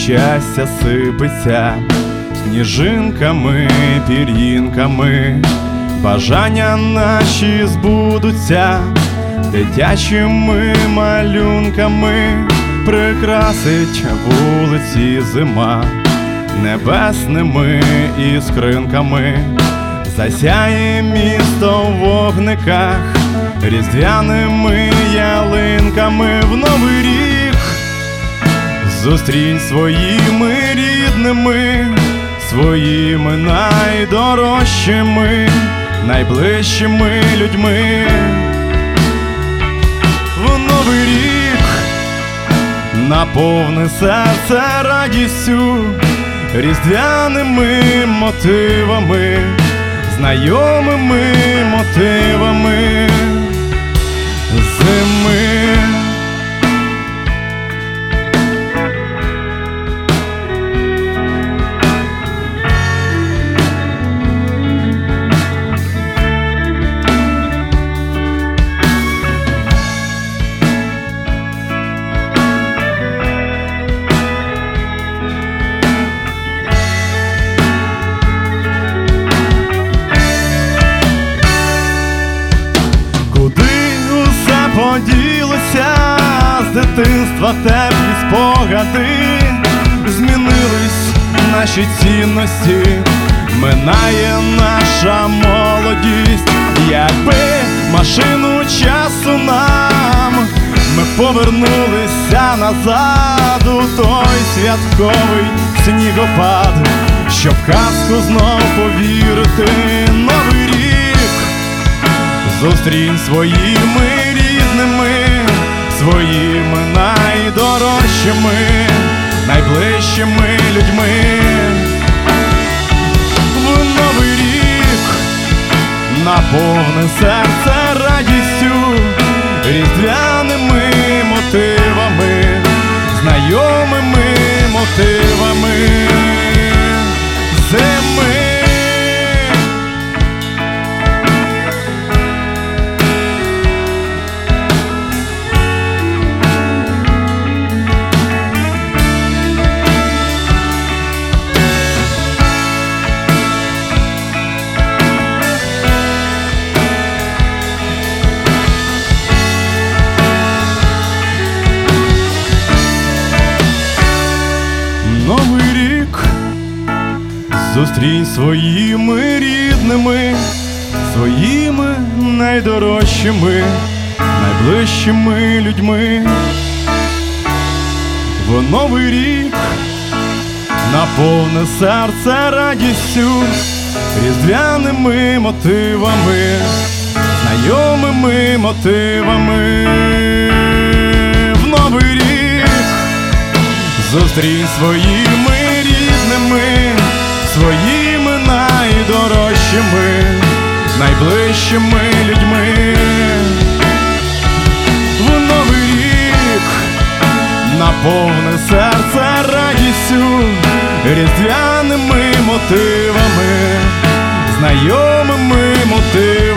щастя сипеться сніжинками, пір'їнками. Бажання наші збудуться дитячими малюнками. Прикрасить вулиці зима небесними іскринками. Засяє місто в вогниках різдвяними ялинками. В новий рік зустрінь своїми рідними, своїми найдорожчими, найближчими людьми. В новий рік наповни серце радістю, різдвяними мотивами, знайомими мотивами зими. Поділися з дитинства теплі спогади, змінились наші цінності, минає наша молодість. Якби машину часу нам, ми повернулися назад у той святковий снігопад, щоб в казку знов повірити. Новий рік зустрінь своїми рідними, своїми найдорожчими, найближчими людьми. В новий рік наповни серце радістю, різдвяними мотивами, знайомими мотивами зими. Новий рік зустрінь своїми рідними, своїми найдорожчими, найближчими людьми. В новий рік наповни серце радістю, різдвяними мотивами, знайомими мотивами. В новий рік зустрінь своїми рідними, своїми найдорожчими, найближчими людьми. В новий рік наповни серце радістю, різдвяними мотивами, знайомими мотивами.